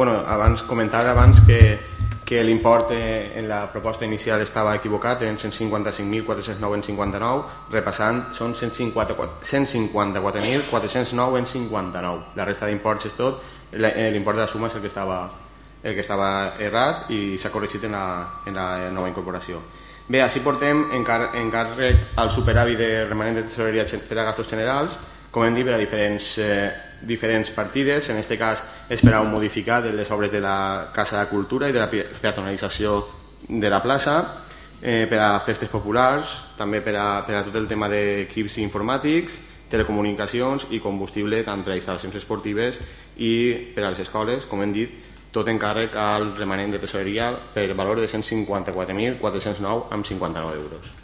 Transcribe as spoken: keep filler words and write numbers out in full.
bueno, abans comentar abans que, que l'import en la proposta inicial estava equivocat en cent cinquanta-cinc mil quatre-cents nou en cinquanta-nou, repassant són cent cinquanta-quatre mil quatre-cents nou en cinquanta-nou. La resta d'imports és tot, l'import de la suma és el que estava, el que estava errat i s'ha corregit en la, en la nova incorporació. Bé, així portem encàrrec al superàvit de remanent de tesoreria per a gastos generals, com hem dit, per a diferents, eh, diferents partides. En aquest cas és per a modificar de les obres de la Casa de Cultura i de la peatonalització de la plaça, eh, per a festes populars, també per a, per a tot el tema d'equips informàtics, telecomunicacions i combustible tant per a instal·lacions esportives i per a les escoles, com hem dit, tot encàrrec al remanent de tesoreria per valor de cent cinquanta-quatre mil quatre-cents nou coma cinquanta-nou euros.